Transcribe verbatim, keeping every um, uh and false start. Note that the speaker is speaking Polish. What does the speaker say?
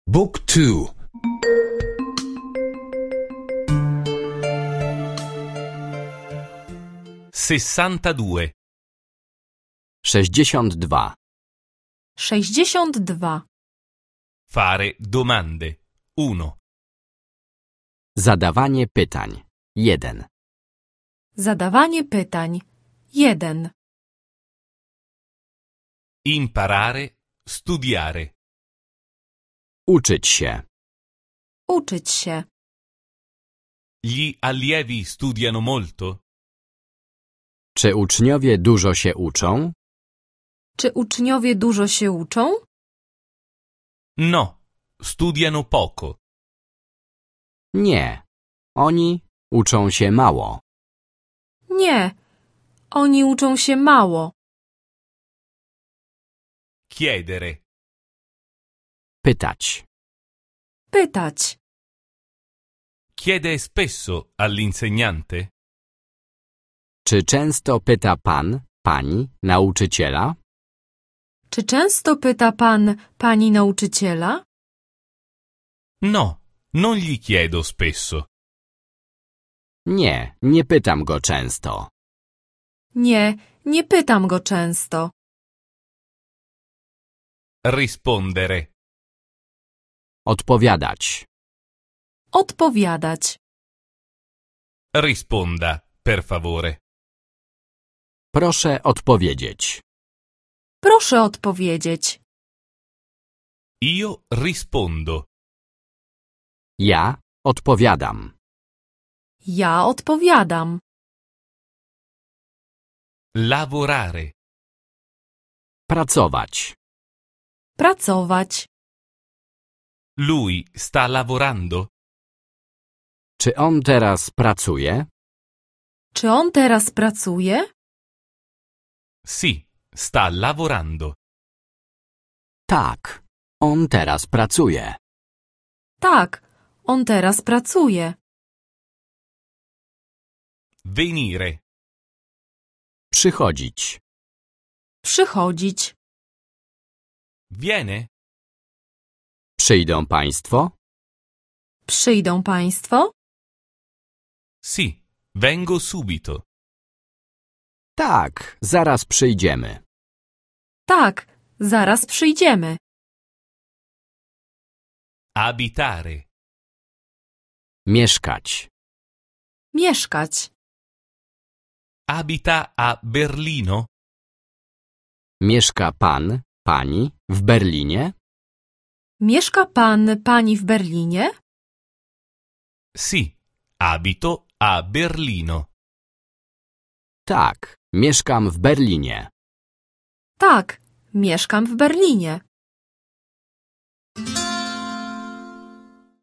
Book two. sessantadue. sześćdziesiąt dwa. sześćdziesiąt dwa. Fare domande. uno. Zadawanie pytań. jeden. Zadawanie pytań. jeden. Imparare, studiare. Uczyć się. Uczyć się. Gli allievi studiano molto? Czy uczniowie dużo się uczą? Czy uczniowie dużo się uczą? No, studiano poco. Nie. Oni uczą się mało. Nie. Oni uczą się mało. Chiedere. Pytać. Pytać. Chiede spesso all'insegnante? Czy często pyta pan, pani, nauczyciela? Czy często pyta pan, pani nauczyciela? No, non gli chiedo spesso. Nie, nie pytam go często. Nie, nie pytam go często. Rispondere. Odpowiadać. Odpowiadać. Risponda, per favore. Proszę odpowiedzieć. Proszę odpowiedzieć. Io rispondo. Ja odpowiadam. Ja odpowiadam. Lavorare. Pracować. Pracować. Lui sta lavorando? Czy on teraz pracuje? Czy on teraz pracuje? Sì, sta lavorando. Tak, on teraz pracuje. Tak, on teraz pracuje. Venire. Przychodzić. Przychodzić. Viene? Przyjdą państwo? Przyjdą państwo? Sì, vengo subito. Tak, zaraz przyjdziemy. Tak, zaraz przyjdziemy. Abitare. Mieszkać. Mieszkać. Abita a Berlino? Mieszka pan, pani w Berlinie? Mieszka pan, pani w Berlinie? Sì, abito a Berlino. Tak, mieszkam w Berlinie. Tak, mieszkam w Berlinie.